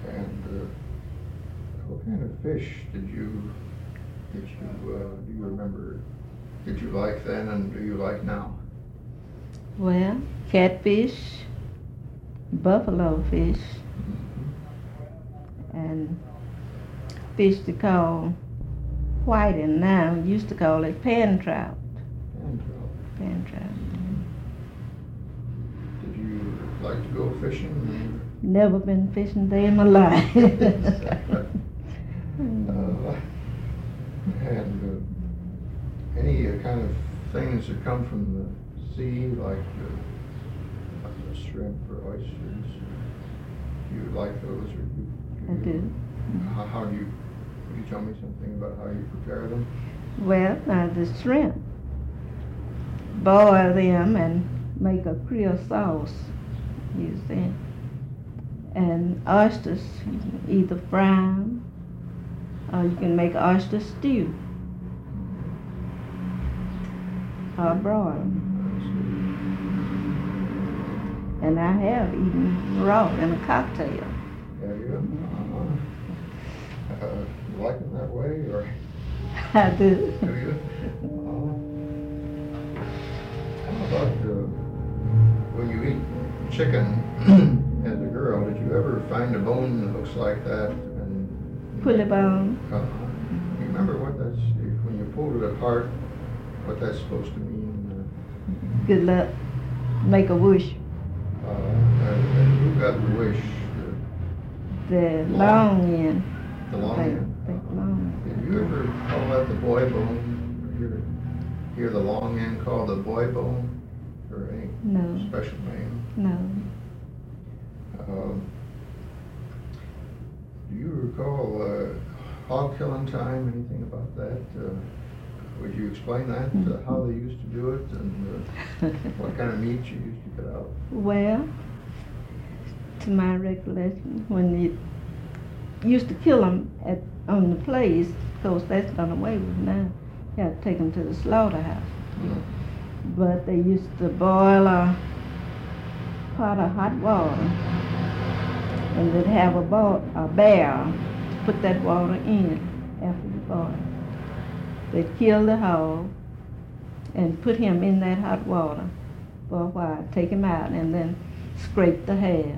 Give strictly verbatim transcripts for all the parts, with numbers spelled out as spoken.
And uh, what kind of fish did you, did you, uh, do you remember, did you like then and do you like now? Well, catfish, buffalo fish, Mm-hmm. and fish to call whiting now. We used to call it pan trout. Pan trout. Pan trout. Did you like to go fishing? Never been fishing day in my life. uh, and uh, any uh, kind of things that come from the sea, like uh, like shrimp or oysters, do you like those? Or do, do I you, do. How, how do you, could you tell me something about how you prepare them? Well, now the shrimp, boil them and make a Creole sauce, use that. And oysters, you can either fry them or you can make oyster stew or broil them. And I have eaten raw in a cocktail. Have you? Uh-huh. Uh, you like them that way, or? I do. Do you? Uh, how about uh, when you eat chicken as a girl, did you ever find a bone that looks like that? And Pulley bone. Uh, you remember what that's, when you pulled it apart, what that's supposed to mean? Good luck. Make a wish. Uh, and, and who got the wish? The Long. long end. The, the long Think- end? think long. Did you ever call that the boy bone? Or hear, hear the long end called the boy bone? Or any No. special name? No. Um, do you recall uh, hog killing time? Anything about that? Uh, would you explain that? Uh, how they used to do it, and uh, what kind of meat you used to cut out? Well, to my recollection, when you used to kill them at on the place, of course that's done away with now. You have to take them to the slaughterhouse. Mm. But they used to boil a pot of hot water, and they'd have a, bowl, a barrel to put that water in after the boil. They'd kill the hog and put him in that hot water for a while, take him out, and then scrape the hair.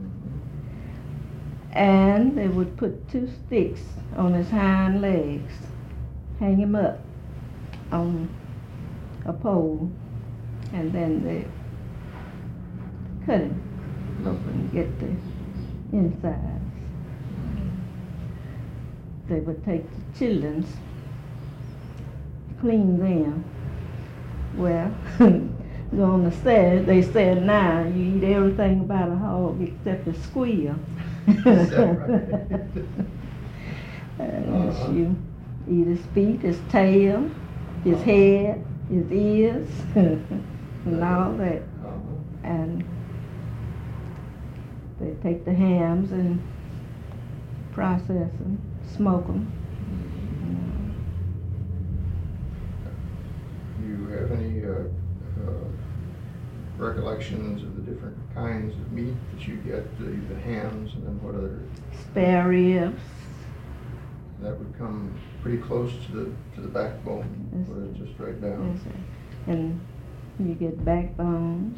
And they would put two sticks on his hind legs, hang him up on a pole, and then they cut him open and get the insides. They would take the children's, clean them. Well, go on the set, they said now you eat everything about a hog except the squeal. Is that right? Unless Uh-huh. you eat his feet, his tail, his head, his ears, and all that. Uh-huh. And they take the hams and process them, smoke them. Do you have any uh, uh, recollections of the different kinds of meat that you get, the, the hams, and then what other? Spare ribs. That would come pretty close to the to the backbone, Yes. or it's just right down. Yes, sir. And you get backbones.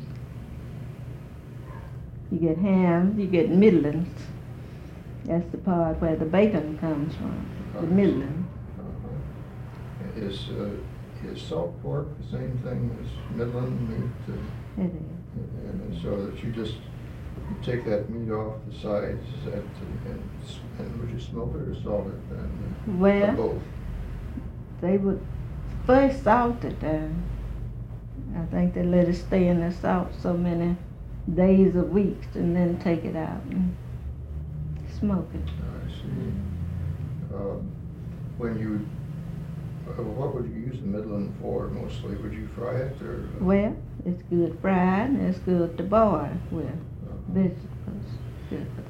You get hams, you get middlings. That's the part where the bacon comes from, the middling. Uh-huh. Is uh, is salt pork the same thing as Midland meat? Uh, It is. and so that you just you take that meat off the sides, that, and, and would you smoke it or salt it? And, uh, Well, or both. They would first salt it down. I think they let it stay in the salt so many days or weeks and then take it out and smoke it. I see. Um, when you, uh, what would you use the Midland for mostly? Would you fry it or? uh, Well, it's good fried and it's good to boil with uh, vegetables. Good for